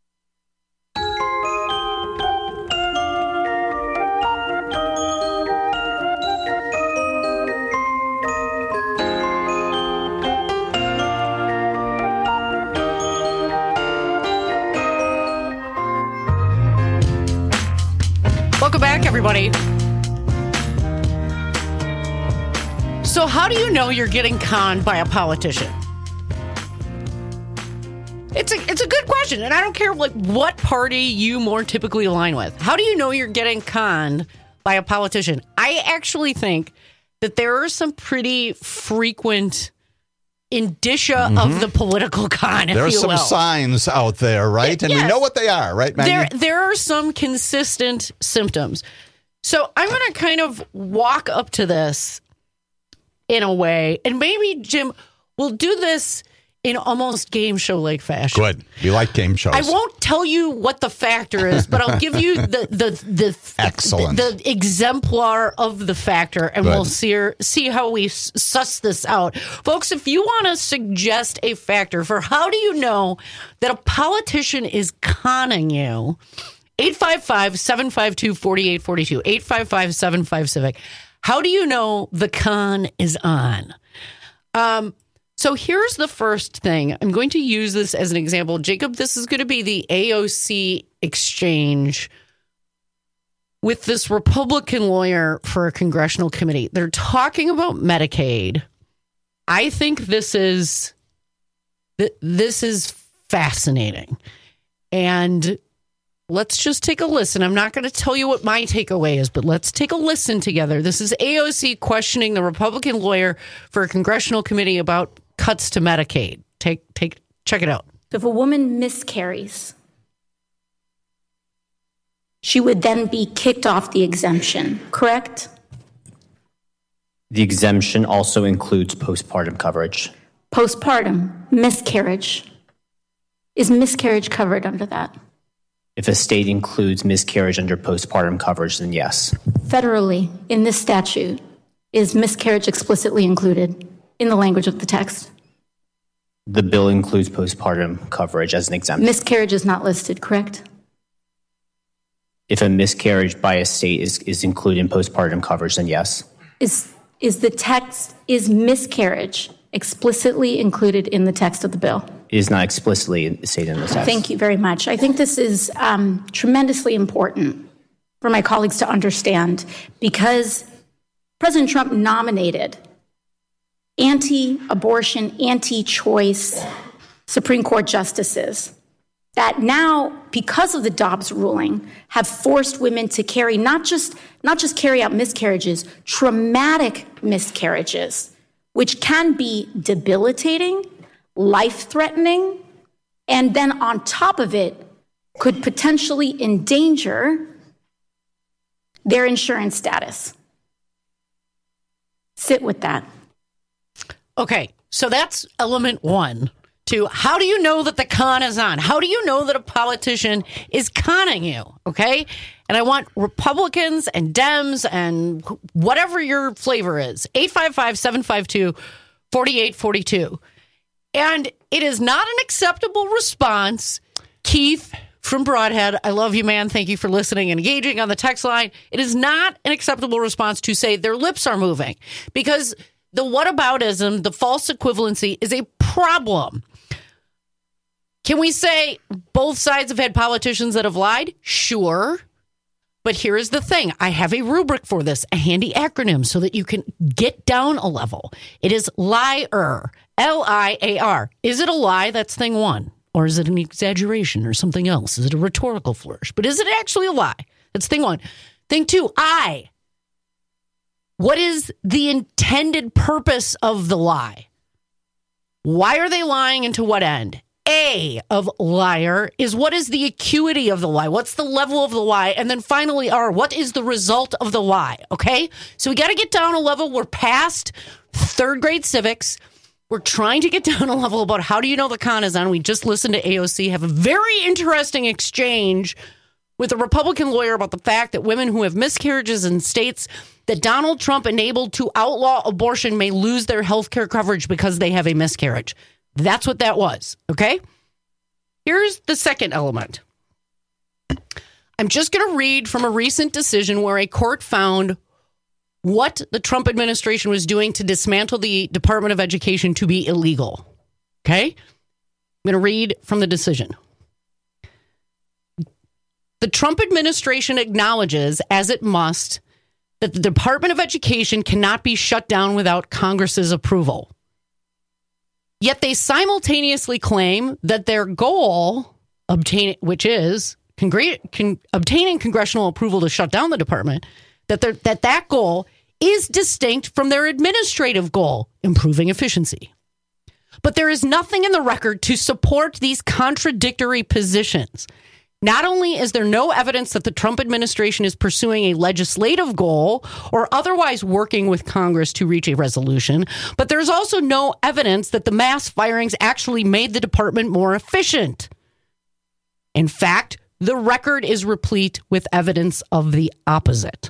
Welcome back, everybody. So how do you know you're getting conned by a politician? It's a good question, and I don't care what party you more typically align with. How do you know you're getting conned by a politician? I actually think that there are some pretty frequent indicia of the political con, if There are you some will. signs out there, right? And Yes. we know what they are, right, Maggie? There are some consistent symptoms. So I'm going to kind of walk up to this in a way, and maybe, Jim, we'll do this in almost game show-like fashion. Good. We like game shows. I won't tell you what the factor is, but I'll give you Excellent. the exemplar of the factor, and Good. we'll see how we suss this out. Folks, if you want to suggest a factor for how do you know that a politician is conning you, 855-752-4842, 855-75-CIVIC. How do you know the con is on? So here's the first thing. I'm going to use this as an example. Jacob, this is going to be the AOC exchange with this Republican lawyer for a congressional committee. They're talking about Medicaid. I think this is fascinating. And let's just take a listen. I'm not going to tell you what my takeaway is, but let's take a listen together. This is AOC questioning the Republican lawyer for a congressional committee about cuts to Medicaid. Check it out. If a woman miscarries, she would then be kicked off the exemption, correct? The exemption also includes postpartum coverage. Postpartum, miscarriage. Is miscarriage covered under that? If a state includes miscarriage under postpartum coverage, then yes. Federally, in this statute, is miscarriage explicitly included in the language of the text? The bill includes postpartum coverage as an exemption. Miscarriage is not listed, correct? If a miscarriage by a state is included in postpartum coverage, then yes. Is miscarriage explicitly included in the text of the bill? It is not explicitly stated in the text. Thank you very much. I think this is tremendously important for my colleagues to understand because President Trump nominated anti-abortion, anti-choice Supreme Court justices that now, because of the Dobbs ruling, have forced women to carry not just carry out miscarriages, traumatic miscarriages, which can be debilitating, life-threatening, and then on top of it, could potentially endanger their insurance status. Sit with that. Okay, so that's element one. To how do you know that the con is on? How do you know that a politician is conning you? Okay, and I want Republicans and Dems and whatever your flavor is. 855-752-4842. And it is not an acceptable response. Keith from Broadhead, I love you, man. Thank you for listening and engaging on the text line. It is not an acceptable response to say their lips are moving because the whataboutism, the false equivalency is a problem. Can we say both sides have had politicians that have lied? Sure. But here is the thing. I have a rubric for this, a handy acronym so that you can get down a level. It is liar, L-I-A-R. Is it a lie? That's thing one. Or is it an exaggeration or something else? Is it a rhetorical flourish? But is it actually a lie? That's thing one. Thing two, I. What is the intended purpose of the lie? Why are they lying and to what end? A of liar is what is the acuity of the lie? What's the level of the lie? And then finally R, what is the result of the lie? Okay? So we got to get down a level. We're past third grade civics. We're trying to get down a level about how do you know the con is on. We just listened to AOC have a very interesting exchange with a Republican lawyer about the fact that women who have miscarriages in states that Donald Trump enabled to outlaw abortion may lose their health care coverage because they have a miscarriage. That's what that was, okay? Here's the second element. I'm just going to read from a recent decision where a court found what the Trump administration was doing to dismantle the Department of Education to be illegal. Okay? I'm going to read from the decision. The Trump administration acknowledges, as it must, that the Department of Education cannot be shut down without Congress's approval. Yet they simultaneously claim that their goal, which is obtaining congressional approval to shut down the department, that goal is distinct from their administrative goal, improving efficiency. But there is nothing in the record to support these contradictory positions. Not only is there no evidence that the Trump administration is pursuing a legislative goal or otherwise working with Congress to reach a resolution, but there's also no evidence that the mass firings actually made the department more efficient. In fact, the record is replete with evidence of the opposite.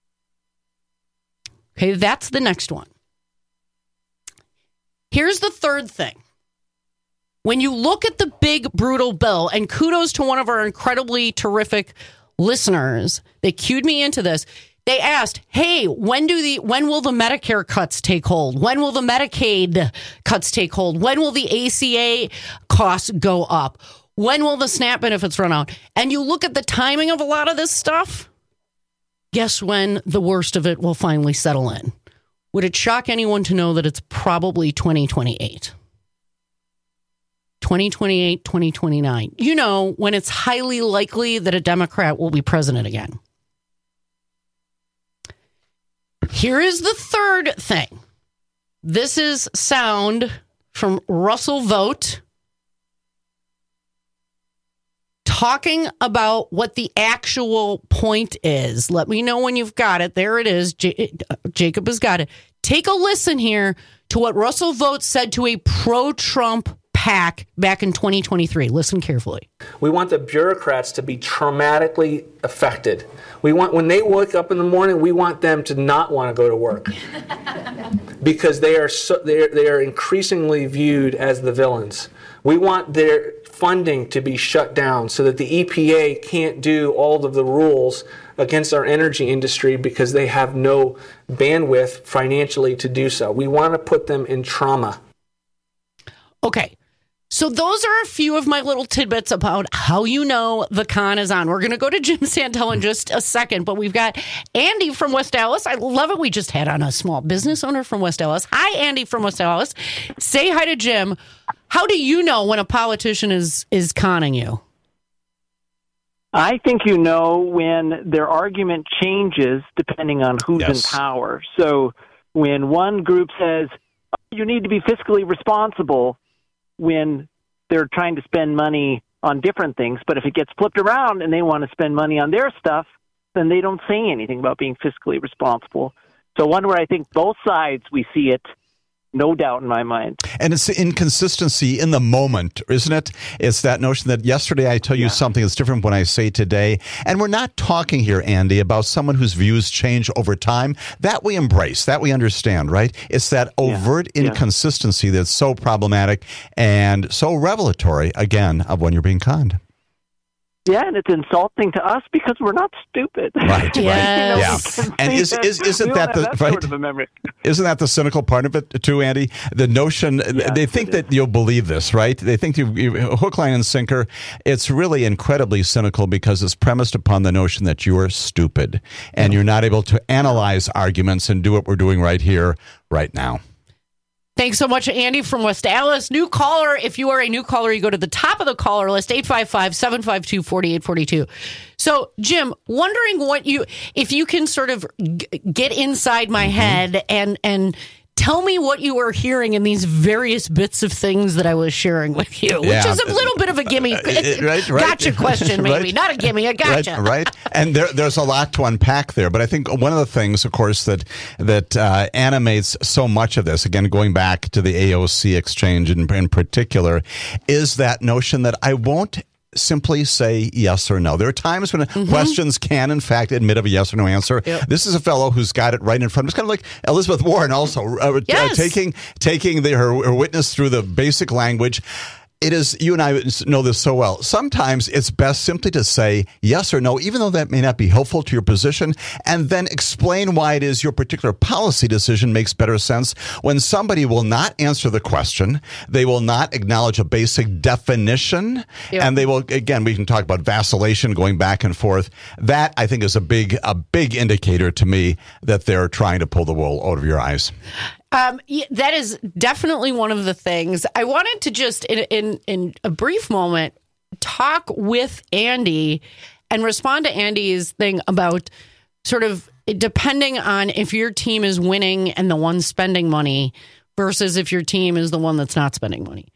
Okay, that's the next one. Here's the third thing. When you look at the big, brutal bill, and kudos to one of our incredibly terrific listeners, they cued me into this. They asked, hey, when will the Medicare cuts take hold? When will the Medicaid cuts take hold? When will the ACA costs go up? When will the SNAP benefits run out? And you look at the timing of a lot of this stuff, guess when the worst of it will finally settle in? Would it shock anyone to know that it's probably 2028? 2028, 2029. You know, when it's highly likely that a Democrat will be president again. Here is the third thing. This is sound from Russell Vought talking about what the actual point is. Let me know when you've got it. There it is. Jacob has got it. Take a listen here to what Russell Vought said to a pro-Trump PAC back in 2023. Listen carefully. We want the bureaucrats to be traumatically affected. We want, when they wake up in the morning, we want them to not want to go to work because they are increasingly viewed as the villains. We want their funding to be shut down so that the EPA can't do all of the rules against our energy industry because they have no bandwidth financially to do so. We want to put them in trauma. Okay. So those are a few of my little tidbits about how you know the con is on. We're going to go to Jim Santel in just a second, but we've got Andy from West Allis. I love it. We just had on a small business owner from West Allis. Hi, Andy from West Allis. Say hi to Jim. How do you know when a politician is conning you? I think you know when their argument changes depending on who's in power. So when one group says, you need to be fiscally responsible, when they're trying to spend money on different things. But if it gets flipped around and they want to spend money on their stuff, then they don't say anything about being fiscally responsible. So one where I think both sides, we see it, no doubt in my mind. And it's inconsistency in the moment, isn't it? It's that notion that yesterday I tell you something that's different when I say today. And we're not talking here, Andy, about someone whose views change over time. That we embrace, that we understand, right? It's that overt inconsistency that's so problematic and so revelatory, again, of when you're being conned. Yeah, and it's insulting to us because we're not stupid. Right. Yes. Yeah. And isn't that the right? Sort of a memory. Isn't that the cynical part of it too, Andy? The notion they think that you'll believe this, right? They think you hook, line, and sinker. It's really incredibly cynical because it's premised upon the notion that you are stupid and you're not able to analyze arguments and do what we're doing right here, right now. Thanks so much, Andy from West Dallas. New caller. If you are a new caller, you go to the top of the caller list, 855-752-4842. So, Jim, wondering if you can sort of get inside my head and tell me what you were hearing in these various bits of things that I was sharing with you, which is a little bit of a gimme. Right. Gotcha question, maybe. Right. Not a gimme, a gotcha. Right. And there's a lot to unpack there. But I think one of the things, of course, that animates so much of this, again, going back to the AOC exchange in particular, is that notion that I won't simply say yes or no. There are times when questions can, in fact, admit of a yes or no answer. Yep. This is a fellow who's got it right in front of him. It's kind of like Elizabeth Warren also taking her witness through the basic language. It is, you and I know this so well. Sometimes it's best simply to say yes or no, even though that may not be helpful to your position, and then explain why it is your particular policy decision makes better sense. When somebody will not answer the question, they will not acknowledge a basic definition, and they will, again, we can talk about vacillation going back and forth. That, I think, is a big indicator to me that they're trying to pull the wool out of your eyes. That is definitely one of the things. I wanted to just, in a brief moment, talk with Andy and respond to Andy's thing about sort of depending on if your team is winning and the one spending money versus if your team is the one that's not spending money.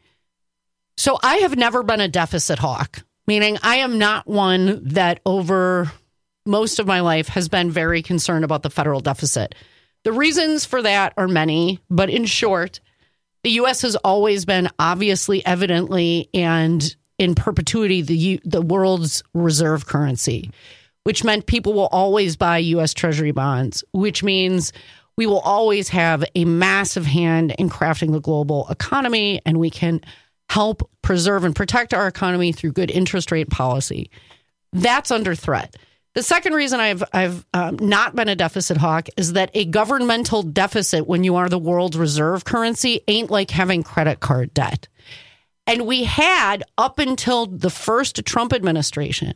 So I have never been a deficit hawk, meaning I am not one that over most of my life has been very concerned about the federal deficit. The reasons for that are many, but in short, the U.S. has always been obviously, evidently, and in perpetuity, the world's reserve currency, which meant people will always buy U.S. Treasury bonds, which means we will always have a massive hand in crafting the global economy, and we can help preserve and protect our economy through good interest rate policy. That's under threat. The second reason I've not been a deficit hawk is that a governmental deficit when you are the world's reserve currency ain't like having credit card debt. And we had, up until the first Trump administration,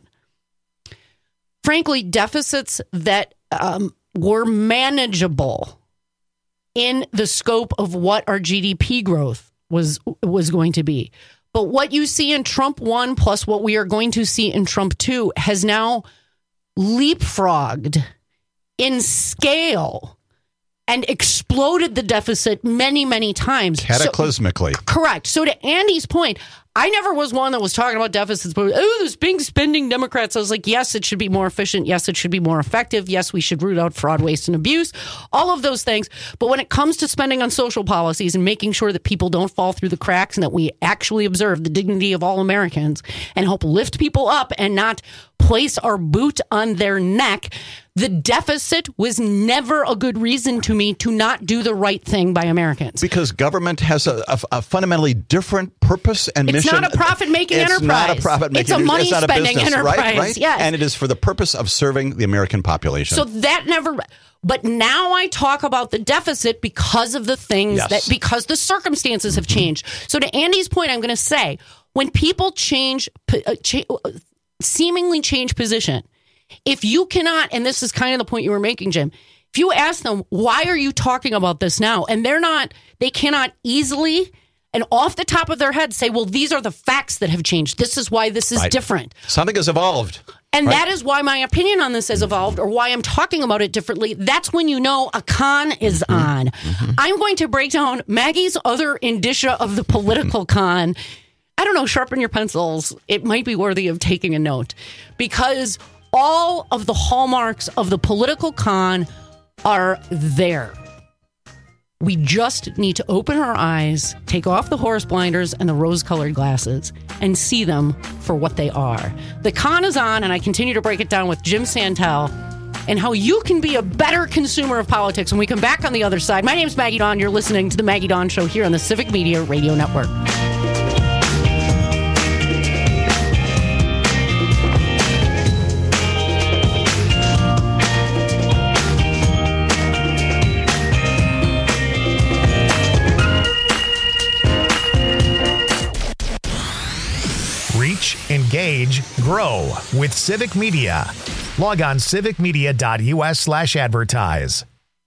frankly, deficits that were manageable in the scope of what our GDP growth was going to be. But what you see in Trump 1 plus what we are going to see in Trump 2 has now leapfrogged in scale and exploded the deficit many, many times. Cataclysmically. Correct. So to Andy's point, I never was one that was talking about deficits, but those big spending Democrats. I was like, yes, it should be more efficient. Yes, it should be more effective. Yes, we should root out fraud, waste, and abuse. All of those things. But when it comes to spending on social policies and making sure that people don't fall through the cracks and that we actually observe the dignity of all Americans and help lift people up and not place our boot on their neck, the deficit was never a good reason to me to not do the right thing by Americans. Because government has a fundamentally different purpose and mission. It's not a profit-making enterprise. It's not a profit-making. It's a money-spending enterprise. Right? Yes. And it is for the purpose of serving the American population. So that never... But now I talk about the deficit because of the things because the circumstances have changed. So to Andy's point, I'm going to say, when people seemingly change position, if you cannot, and this is kind of the point you were making, Jim, if you ask them, why are you talking about this now? And they cannot easily and off the top of their head say, well, these are the facts that have changed. This is why this is different. Something has evolved. And that is why my opinion on this has evolved, or why I'm talking about it differently. That's when you know a con is on. I'm going to break down Maggie's other indicia of the political con. I don't know, sharpen your pencils. It might be worthy of taking a note, because all of the hallmarks of the political con are there. We just need to open our eyes, take off the horse blinders and the rose-colored glasses, and see them for what they are. The con is on, and I continue to break it down with Jim Santel and how you can be a better consumer of politics when we come back on the other side. My name is Maggie Dawn. You're listening to The Maggie Dawn Show here on the Civic Media Radio Network. age, grow with Civic Media. Log on civicmedia.us/advertise.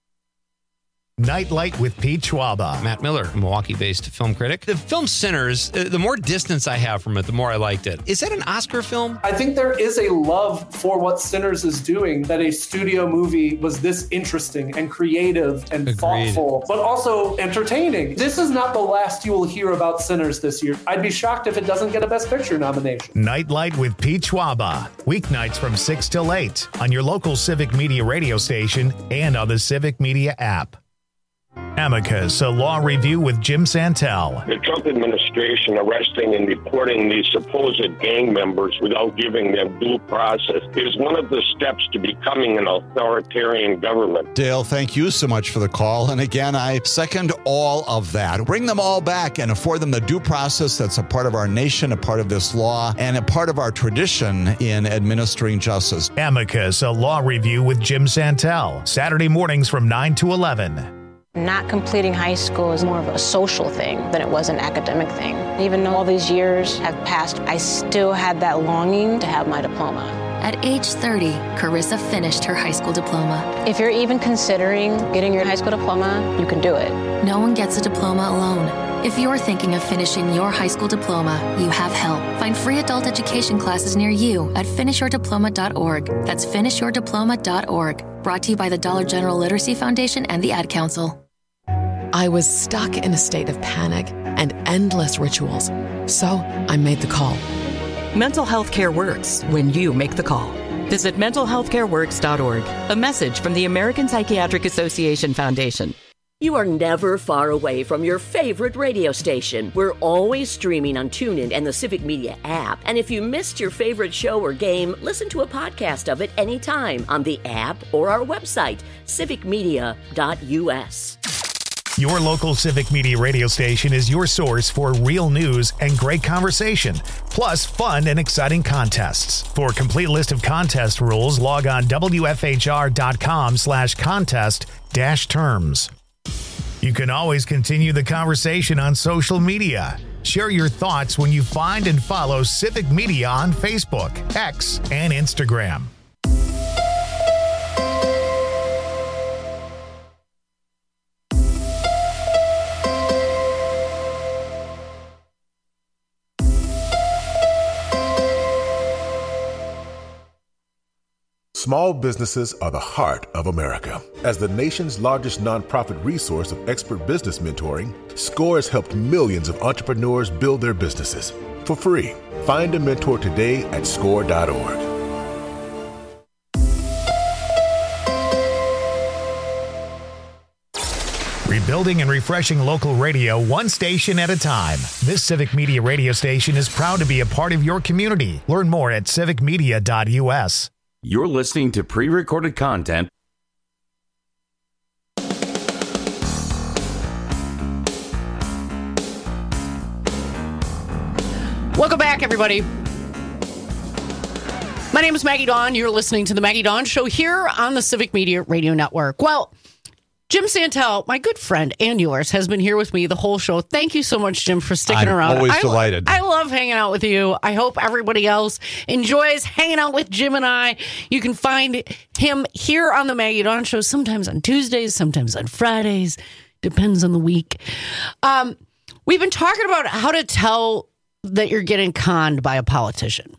Nightlight with Pete Schwaba. Matt Miller, Milwaukee-based film critic. The film Sinners, the more distance I have from it, the more I liked it. Is that an Oscar film? I think there is a love for what Sinners is doing, that a studio movie was this interesting and creative and thoughtful, but also entertaining. This is not the last you will hear about Sinners this year. I'd be shocked if it doesn't get a Best Picture nomination. Nightlight with Pete Schwaba. Weeknights from 6 till 8 on your local Civic Media radio station and on the Civic Media app. Amicus, a law review with Jim Santel. The Trump administration arresting and deporting these supposed gang members without giving them due process is one of the steps to becoming an authoritarian government. Dale, thank you so much for the call. And again, I second all of that. Bring them all back and afford them the due process that's a part of our nation, a part of this law, and a part of our tradition in administering justice. Amicus, a law review with Jim Santel. Saturday mornings from 9 to 11. Not completing high school is more of a social thing than it was an academic thing. Even though all these years have passed, I still had that longing to have my diploma. At age 30, Carissa finished her high school diploma. If you're even considering getting your high school diploma, you can do it. No one gets a diploma alone. If you're thinking of finishing your high school diploma, you have help. Find free adult education classes near you at finishyourdiploma.org. That's finishyourdiploma.org. Brought to you by the Dollar General Literacy Foundation and the Ad Council. I was stuck in a state of panic and endless rituals, so I made the call. Mental health care works when you make the call. Visit mentalhealthcareworks.org. A message from the American Psychiatric Association Foundation. You are never far away from your favorite radio station. We're always streaming on TuneIn and the Civic Media app. And if you missed your favorite show or game, listen to a podcast of it anytime on the app or our website, civicmedia.us. Your local Civic Media radio station is your source for real news and great conversation, plus fun and exciting contests. For a complete list of contest rules, log on wfhr.com/contest-terms. You can always continue the conversation on social media. Share your thoughts when you find and follow Civic Media on Facebook, X, and Instagram. Small businesses are the heart of America. As the nation's largest nonprofit resource of expert business mentoring, SCORE has helped millions of entrepreneurs build their businesses for free. Find a mentor today at SCORE.org. Rebuilding and refreshing local radio one station at a time. This Civic Media radio station is proud to be a part of your community. Learn more at civicmedia.us. You're listening to pre-recorded content. Welcome back, everybody. My name is Maggie Dawn. You're listening to the Maggie Dawn Show here on the Civic Media Radio Network. Well, Jim Santel, my good friend and yours, has been here with me the whole show. Thank you so much, Jim, for sticking around. Always delighted. I love hanging out with you. I hope everybody else enjoys hanging out with Jim and I. You can find him here on the Maggie Dawn Show, sometimes on Tuesdays, sometimes on Fridays. Depends on the week. We've been talking about how to tell that you're getting conned by a politician.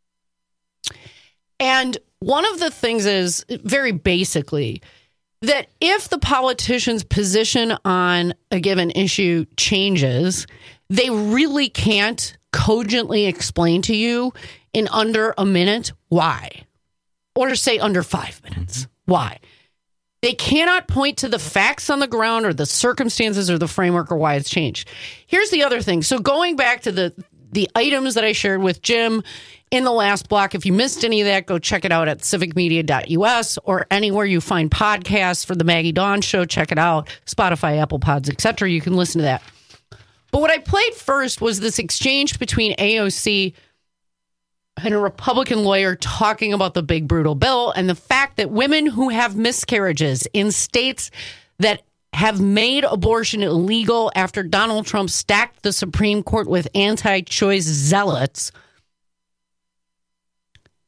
And one of the things is, very basically, that if the politician's position on a given issue changes, they really can't cogently explain to you in under a minute why, or say under 5 minutes why. They cannot point to the facts on the ground or the circumstances or the framework or why it's changed. Here's the other thing. So going back to the items that I shared with Jim in the last block, if you missed any of that, go check it out at civicmedia.us or anywhere you find podcasts for the Maggie Dawn Show. Check it out. Spotify, Apple Pods, etc. You can listen to that. But what I played first was this exchange between AOC and a Republican lawyer talking about the big brutal bill and the fact that women who have miscarriages in states that have made abortion illegal after Donald Trump stacked the Supreme Court with anti-choice zealots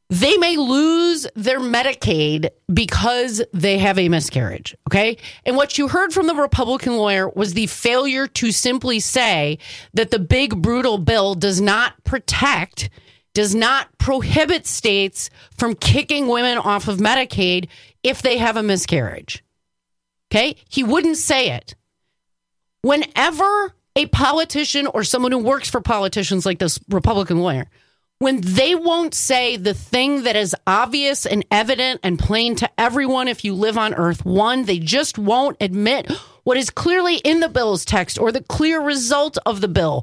they may lose their Medicaid because they have a miscarriage, okay? And what you heard from the Republican lawyer was the failure to simply say that the big, brutal bill does not prohibit states from kicking women off of Medicaid if they have a miscarriage, okay? He wouldn't say it. Whenever a politician or someone who works for politicians like this Republican lawyer, when they won't say the thing that is obvious and evident and plain to everyone if you live on Earth, one, they just won't admit what is clearly in the bill's text or the clear result of the bill.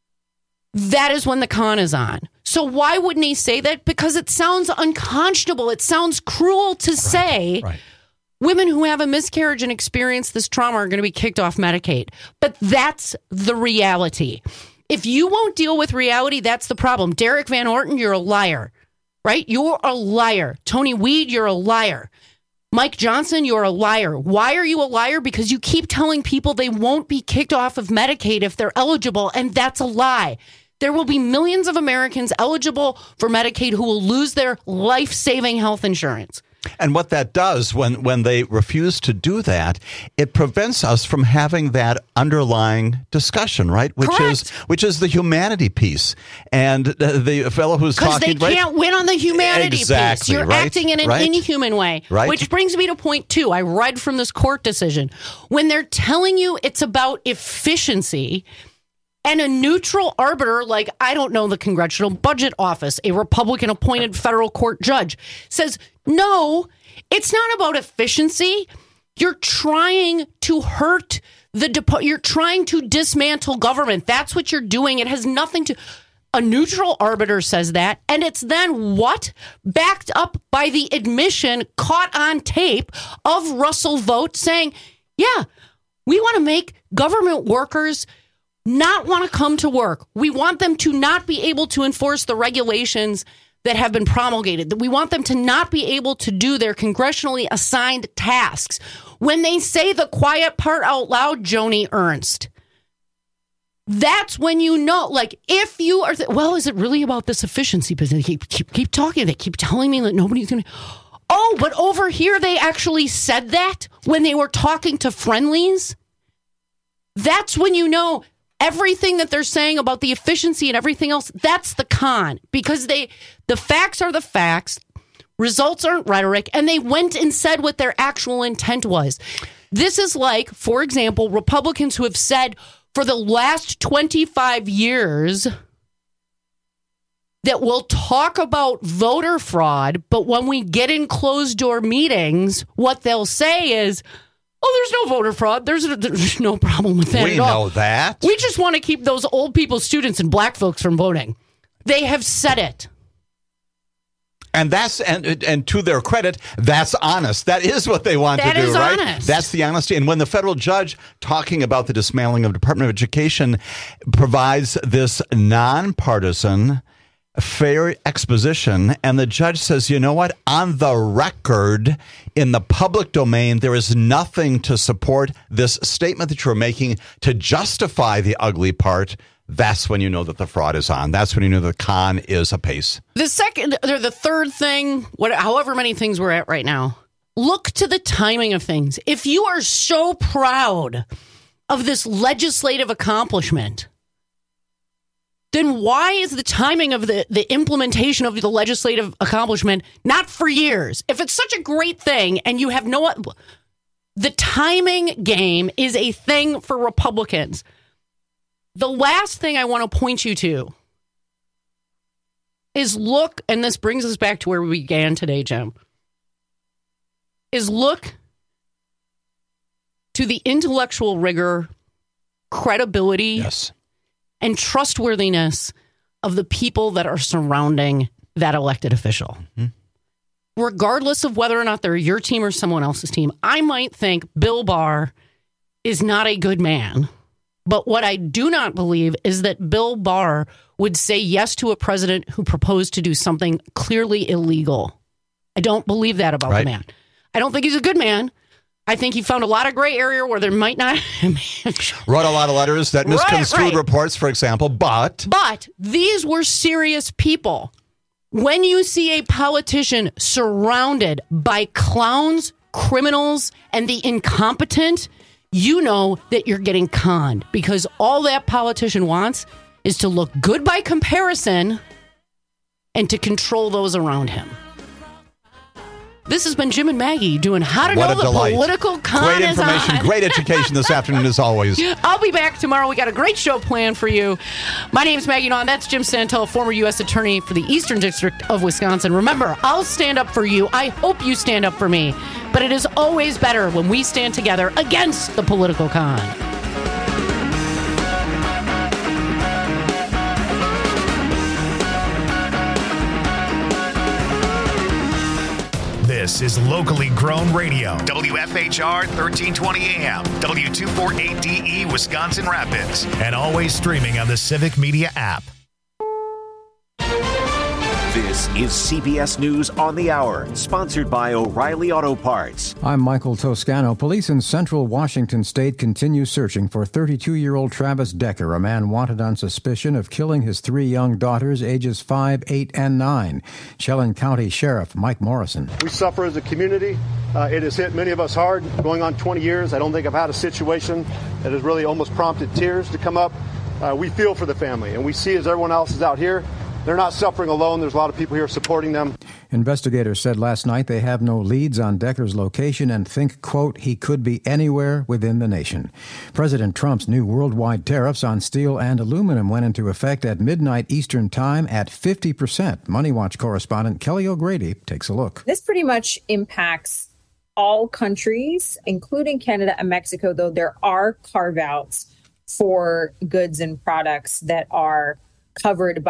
That is when the con is on. So why wouldn't he say that? Because it sounds unconscionable. It sounds cruel to say women who have a miscarriage and experience this trauma are going to be kicked off Medicaid. But that's the reality. If you won't deal with reality, that's the problem. Derek Van Orton, you're a liar, right? You're a liar. Tony Weed, you're a liar. Mike Johnson, you're a liar. Why are you a liar? Because you keep telling people they won't be kicked off of Medicaid if they're eligible, and that's a lie. There will be millions of Americans eligible for Medicaid who will lose their life-saving health insurance. And what that does when they refuse to do that, it prevents us from having that underlying discussion, right? Which is the humanity piece. And the fellow who's talking, because they can't win on the humanity piece. You're acting in an inhuman way, which brings me to point 2. I read from this court decision. When they're telling you it's about efficiency, and a neutral arbiter, like, I don't know, the Congressional Budget Office, a Republican-appointed federal court judge, says, no, it's not about efficiency. You're trying to hurt you're trying to dismantle government. That's what you're doing. It has nothing to... A neutral arbiter says that, and it's then what? Backed up by the admission, caught on tape, of Russell Vought saying, yeah, we want to make government workers not want to come to work. We want them to not be able to enforce the regulations that have been promulgated. We want them to not be able to do their congressionally assigned tasks. When they say the quiet part out loud, Joni Ernst, that's when you know, like, if you are, is it really about this efficiency business? They keep talking. They keep telling me that nobody's going to. Oh, but over here, they actually said that when they were talking to Friendlies. That's when you know. Everything that they're saying about the efficiency and everything else, that's the con. Because the facts are the facts, results aren't rhetoric, and they went and said what their actual intent was. This is like, for example, Republicans who have said for the last 25 years that we'll talk about voter fraud, but when we get in closed-door meetings, what they'll say is, oh, there's no voter fraud. There's no problem with that at all. We know that. We just want to keep those old people, students, and black folks from voting. They have said it. And that's and to their credit, that's honest. That is what they want to do, right? That is honest. That's the honesty. And when the federal judge talking about the dismantling of the Department of Education provides this nonpartisan, fair exposition, and the judge says, you know what? On the record, in the public domain, there is nothing to support this statement that you're making to justify the ugly part. That's when you know that the fraud is on. That's when you know the con is apace. The third thing, however many things we're at right now, look to the timing of things. If you are so proud of this legislative accomplishment, then why is the timing of the implementation of the legislative accomplishment not for years? If it's such a great thing and you have the timing game is a thing for Republicans. The last thing I want to point you to is look, and this brings us back to where we began today, Jim, is look to the intellectual rigor, credibility, and trustworthiness of the people that are surrounding that elected official. Mm-hmm. Regardless of whether or not they're your team or someone else's team, I might think Bill Barr is not a good man. But what I do not believe is that Bill Barr would say yes to a president who proposed to do something clearly illegal. I don't believe that about the man. I don't think he's a good man. I think he found a lot of gray area where there might not... Wrote a lot of letters that misconstrued reports, for example, but... But these were serious people. When you see a politician surrounded by clowns, criminals, and the incompetent, you know that you're getting conned, because all that politician wants is to look good by comparison and to control those around him. This has been Jim and Maggie doing How to Know the Political Con. Great information, great education this afternoon as always. I'll be back tomorrow. We got a great show planned for you. My name's Maggie Nawn. That's Jim Santel, former U.S. Attorney for the Eastern District of Wisconsin. Remember, I'll stand up for you. I hope you stand up for me. But it is always better when we stand together against the political con. This is locally grown radio. WFHR 1320 AM, W248DE Wisconsin Rapids, and always streaming on the Civic Media app. This is CBS News on the Hour, sponsored by O'Reilly Auto Parts. I'm Michael Toscano. Police in central Washington state continue searching for 32-year-old Travis Decker, a man wanted on suspicion of killing his 3 young daughters, ages 5, 8, and 9. Chelan County Sheriff Mike Morrison. We suffer as a community. It has hit many of us hard. Going on 20 years, I don't think I've had a situation that has really almost prompted tears to come up. We feel for the family, and we see as everyone else is out here, they're not suffering alone. There's a lot of people here supporting them. Investigators said last night they have no leads on Decker's location and think, quote, he could be anywhere within the nation. President Trump's new worldwide tariffs on steel and aluminum went into effect at midnight Eastern Time at 50%. Money Watch correspondent Kelly O'Grady takes a look. This pretty much impacts all countries, including Canada and Mexico, though there are carve-outs for goods and products that are covered by